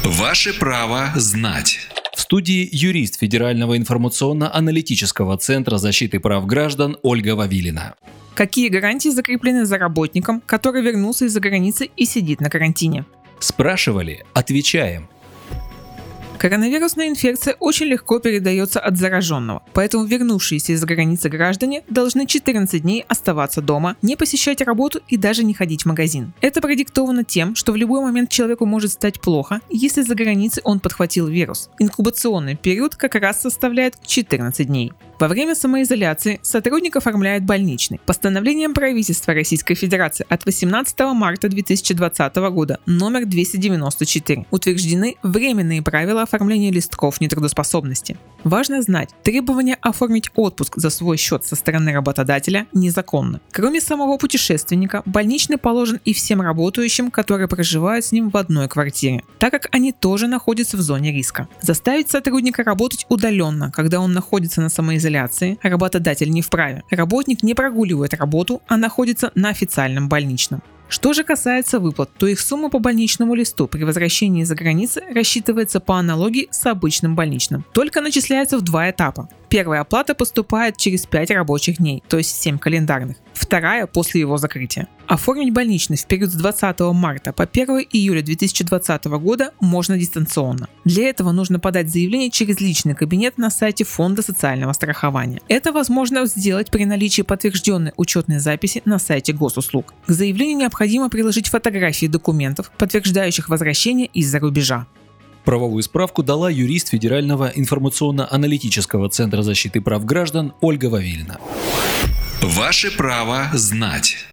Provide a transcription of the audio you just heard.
Ваше право знать. В студии юрист Федерального информационно-аналитического центра защиты прав граждан Ольга Вавилина. Какие гарантии закреплены за работником, который вернулся из-за границы и сидит на карантине? Спрашивали? Отвечаем. Коронавирусная инфекция очень легко передается от зараженного, поэтому вернувшиеся из-за границы граждане должны 14 дней оставаться дома, не посещать работу и даже не ходить в магазин. Это продиктовано тем, что в любой момент человеку может стать плохо, если за границей он подхватил вирус. Инкубационный период как раз составляет 14 дней. Во время самоизоляции сотрудник оформляет больничный. Постановлением правительства Российской Федерации от 18 марта 2020 года номер 294 утверждены временные правила оформления листков нетрудоспособности. Важно знать, требование оформить отпуск за свой счет со стороны работодателя незаконно. Кроме самого путешественника, больничный положен и всем работающим, которые проживают с ним в одной квартире, так как они тоже находятся в зоне риска. Заставить сотрудника работать удаленно, когда он находится на самоизоляции, работодатель не вправе. Работник не прогуливает работу, а находится на официальном больничном. Что же касается выплат, то их сумма по больничному листу при возвращении из-за границы рассчитывается по аналогии с обычным больничным. Только начисляется в два этапа. Первая оплата поступает через 5 рабочих дней, то есть 7 календарных. Вторая после его закрытия. Оформить больничный в период с 20 марта по 1 июля 2020 года можно дистанционно. Для этого нужно подать заявление через личный кабинет на сайте Фонда социального страхования. Это возможно сделать при наличии подтвержденной учетной записи на сайте госуслуг. К заявлению необходимо приложить фотографии документов, подтверждающих возвращение из-за рубежа. Правовую справку дала юрист Федерального информационно-аналитического центра защиты прав граждан Ольга Вавилина. Ваше право знать.